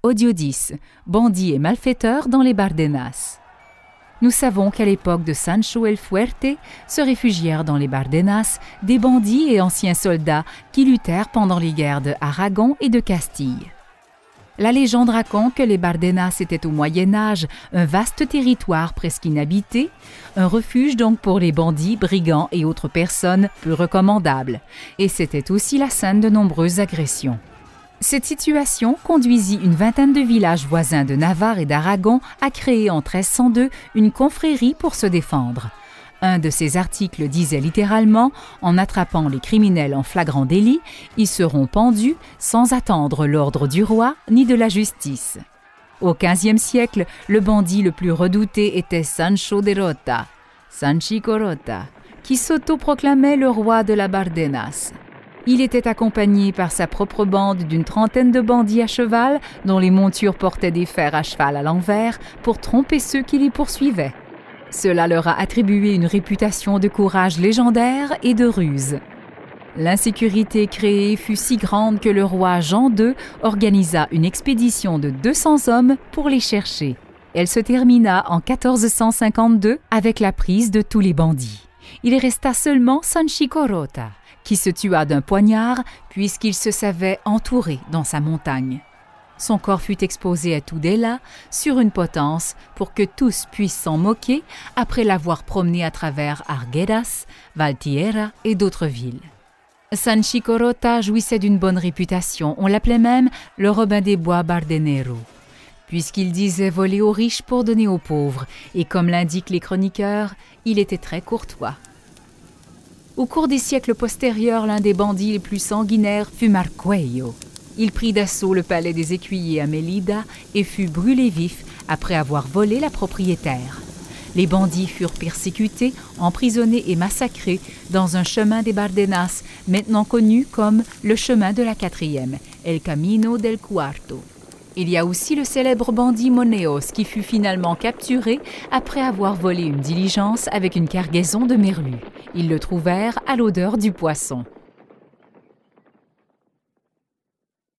Odiodis, bandit et malfaiteur dans les Bardenas. Nous savons qu'à l'époque de Sancho el Fuerte se réfugièrent dans les Bardenas des bandits et anciens soldats qui luttèrent pendant les guerres de Aragon et de Castille. La légende raconte que les Bardenas étaient au Moyen-Âge un vaste territoire presque inhabité, un refuge donc pour les bandits, brigands et autres personnes peu recommandables, et c'était aussi la scène de nombreuses agressions. Cette situation conduisit une vingtaine de villages voisins de Navarre et d'Aragon à créer en 1302 une confrérie pour se défendre. Un de ces articles disait littéralement « En attrapant les criminels en flagrant délit, ils seront pendus sans attendre l'ordre du roi ni de la justice ». Au XVe siècle, le bandit le plus redouté était Sancho de Rota, Sanchico Rota, qui s'autoproclamait le roi de la Bardenas. Il était accompagné par sa propre bande d'une trentaine de bandits à cheval dont les montures portaient des fers à cheval à l'envers pour tromper ceux qui les poursuivaient. Cela leur a attribué une réputation de courage légendaire et de ruse. L'insécurité créée fut si grande que le roi Jean II organisa une expédition de 200 hommes pour les chercher. Elle se termina en 1452 avec la prise de tous les bandits. Il resta seulement Sanchico Rota, qui se tua d'un poignard puisqu'il se savait entouré dans sa montagne. Son corps fut exposé à Tudela sur une potence pour que tous puissent s'en moquer après l'avoir promené à travers Arguedas, Valtierra et d'autres villes. Sanchico Rota jouissait d'une bonne réputation, on l'appelait même le Robin des Bois Bardenero, puisqu'il disait voler aux riches pour donner aux pauvres, et comme l'indiquent les chroniqueurs, il était très courtois. Au cours des siècles postérieurs, l'un des bandits les plus sanguinaires fut Marcuello. Il prit d'assaut le palais des écuyers à Mélida et fut brûlé vif après avoir volé la propriétaire. Les bandits furent persécutés, emprisonnés et massacrés dans un chemin des Bardenas, maintenant connu comme le chemin de la quatrième, El Camino del Cuarto. Il y a aussi le célèbre bandit Moneos qui fut finalement capturé après avoir volé une diligence avec une cargaison de merlus. Ils le trouvèrent à l'odeur du poisson.